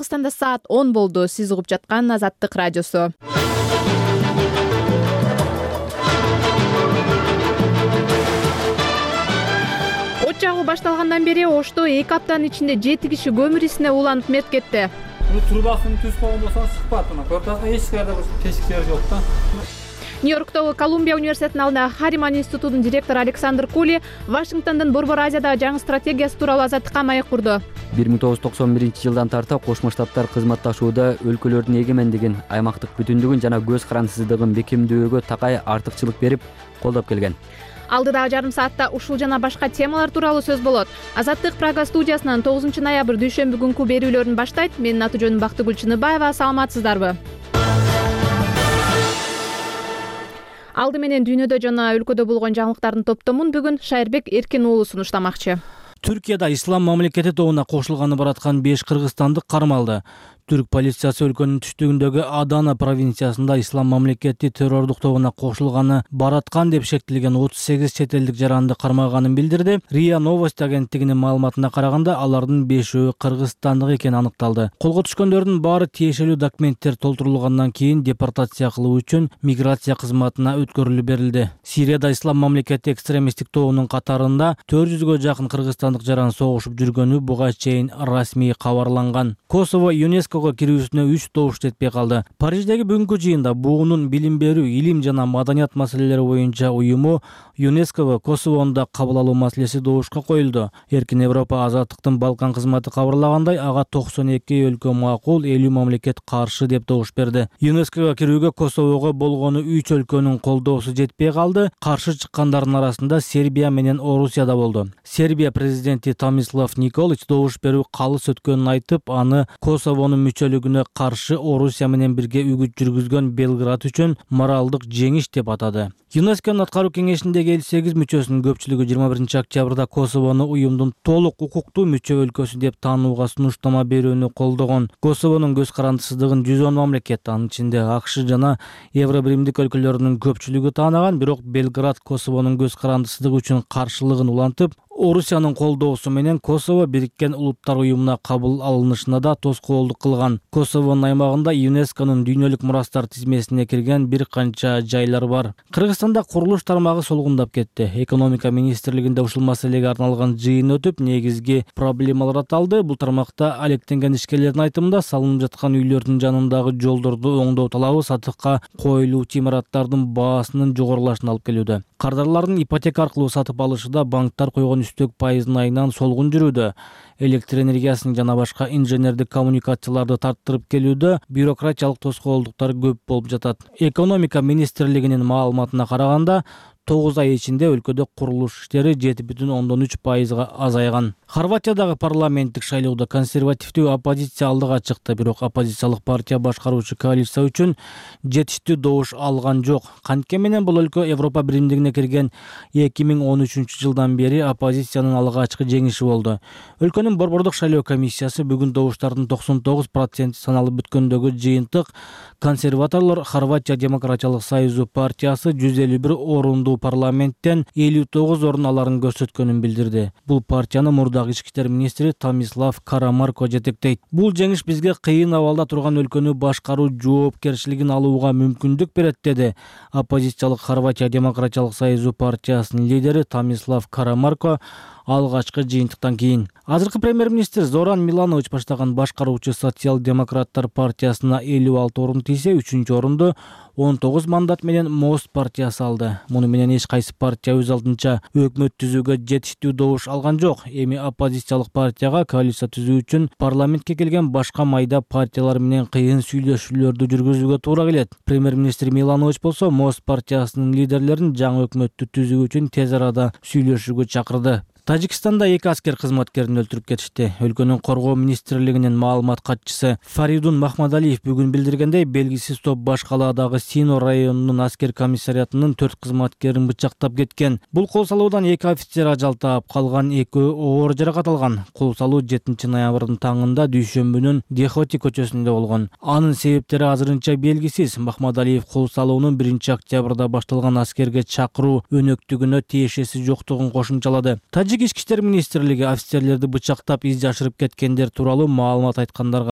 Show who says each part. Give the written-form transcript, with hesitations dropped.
Speaker 1: Кыргызстанда саат 10 болду. Сиз угуп жаткан Азаттык радиосу. От жагуу башталгандан бери Ошто 2 аптанын ичинде 7 киши көмүр исине уланып мерт кетти.
Speaker 2: Трубасын түз койгон болсоң чыкпат. Көрдүңүзбү, эч жерде тешиктер жок да.
Speaker 1: Нью-Йорктогу Колумбия университетинин алдында Хариман институтунун директору Александр Кули Вашингтондун Борбор Азиядагы жаңы стратегиясы тууралуу Азаттыкка маек курду.
Speaker 3: 1991 жылдан тарта Кошмо Штаттар өлкөлөрдүн эгемендигин, аймактык бүтүндүгүн жана көз карандысыздыгын бекемдөөгө такай артыкчылык берип колдоп келген.
Speaker 1: Алдыдагы жарым саатта ушул жана башка темалар тууралуу сөз болот. Азаттык Прага студиясынан 9 ноябрь дүйшөмбү күнкү берүүлөрүн баштайт. Менин аты жөнүм Бактыгүл Чыныбаева. Саламатсыздарбы? Алды менен дүйнөдө жана өлкөдө болгон жаңылыктардын топтомун бүгүн Шайырбек Эркин уулу сунуштамакчы.
Speaker 4: Түркияда ислам мамлекети тобуна кошулганы бараткан 5 кыргызстандык кармалды. Түрк полициясы өлкөнүн түштүгүндөгү Адана провинциясында ислам мамлекети террордук тобуна кошулганы бараткан деп шектелген 38 чет элдик жаранды кармаганын билдирди. РИА Новости агенттигинин маалыматына караганда, алардын 5-өө кыргызстандык экени аныкталды. Колго түшкөндөрдүн баары тиешелүү документтер толтурулгандан кийин депортация кылуу үчүн миграция кызматына өткөрүлүп берилди. Сирияда ислам мамлекети экстремисттик тобунун катарында 400гө жакын кыргызстандык жаран согушуп жүргөнү буга чейин расмий кабарланган. Косово ЮНЕСКОго кирүүсүнө 3 добуш жетпей калды. Париждеги бүгүнкү жыйында буунун билим берүү, илим жана маданият маселелери боюнча уюму ЮНЕСКОго Косовону кабыл алуу маселеси добушка коюлду. Эркин Европа азаттыктын Балкан кызматы кабарлагандай, ага 92 өлкө макул, 50 мамлекет каршы деп добуш берди. ЮНЕСКОго кирүүгө Косового болгону 3 өлкөнүн колдоосу жетпей калды. Каршы чыккандардын арасында Сербия менен Орусия да болду. Сербия президенти Томислав Николич добуш берүү калыс өткөнүн айтып, аны Косовонун мүчөлүгүнө каршы Орусия менен бирге үгүт жүргүзгөн Белград үчүн моралдык жеңиш деп атады. ЮНЕСКОнун аткаруу кеңешиндеги 58 мүчөсүнүн көпчүлүгү 21 октябрда Косовону уюмдун толук укуктуу мүчө өлкөсү деп таанууга сунуштама берүүнү колдогон. Косовонун көз карандысыздыгын 110 мамлекет, анын ичинде АКШ жана Евробиримдик өлкөлөрүнүн көпчүлүгү таанаган, бирок Белград Косовонун көз карандысыздыгы үчүн каршылыгын улантып, Орусиянын колдоосу менен Косово Бириккен Улуттар уюмуна кабыл алынышына да тоскоолдук кылган. Косовонун аймагында ЮНЕСКОнун дүйнөлүк мурастар тизмесине кирген бир канча жайлар бар. Кыргызстанда курулуш тармагы солгундап кетти. Экономика министрлигинде ушул маселеге арналган жыйын өтүп, негизги проблемалар аталды. Бул тармакта алектенген ишкерлердин айтымында, салынып жаткан үйлөрдүн жанындагы жолдорду оңдоо талабы сатыкка коюлуучу имараттардын баасынын жогорулашына алып келүүдө. Кардарлардын ипотека аркылуу сатып алышында банктар койгон үстөк пайыздын айынан солгун жүрүүдө. Электр энергиясын жана башка инженердик коммуникацияларды тарттырып келүүдө бюрократиялык тоскоолдуктар көп болуп жатат. Экономика министрлигинин маалыматына караганда, 9 ай ичинде өлкөдө курулуш иштери 7,3% азайган. Хорватиядагы парламенттик шайлоодо консервативдүү оппозиция алдыга чыкты, бирок оппозициялык партия башкаруучу коалиция үчүн жетиштүү добуш алган жок. Кантке менен бул өлкө Европа биримдигине кирген 2013 жылдан бери оппозициянын алгачкы жеңиши болду. Өлкөнүн борбордук шайлоо комиссиясы бүгүн добуштардын 99% саналып бүткөндөгү жыйынтык консерваторлор Хорватия демократиялык союзу партиясы 151 орунду парламенттен 59 орун аларын көрсөткөнүн билдирди. Бул партияны мурдагы ички иштер министри Томислав Карамарко жетектейт. Бул жеңиш бизге кыйын абалда турган өлкөнү башкаруу жоопкерчилигин алууга мүмкүндүк берет, деди оппозициялык Хорватия демократиялык союзу партиясынын лидери Томислав Карамарко алгачкы жыйынтыктан кийин. Азыркы премьер-министр Зоран Миланович баштаган башкаруучу социал-демократтар партиясына 56 орун тийсе, 3-чү орунду 19 мандат менен Мост партиясы алды. Муну менен эч кайсы партия өз алдынча өкмөт түзүүгө жетиштүү добуш алган жок. Эми оппозициялык партияга коалиция түзүү үчүн парламентке келген башка майда партиялар менен кыйын сүйлөшүүлөрдү жүргүзүүгө туура келет. Премьер-министр Миланович болсо Мост партиясынын лидерлерин жаңы өкмөттү түзүү үчүн тез арада сүйлөшүүгө чакырды. Тажикстанда 2 аскер кызматкерин өлтүрүп кетишти. Өлкөнүн коргоо министрлигинин маалымат катчысы Фаридун Махмадалиев бүгүн билдиргендей, белгисиз топ баш калаадагы Сино районунун аскер комиссариатынын 4 кызматкерин бычактап кеткен. Бул кол салуудан 2 офицер ажал таап, калган 2 оор жаракат алган. Кол салуу 7 ноябрдын таңында дүйшөмбүнүн Дехоти көчөсүндө болгон. Анын себептери азырынча белгисиз. Махмадалиев кол салуунун 1 октябрда башталган аскерге чакыруу өнөктүгүнө тиешеси жоктугун кошумчалады. Ички иштер министрлиги офицерлерди бычактап из жашырып кеткендер тууралуу маалымат айткандарга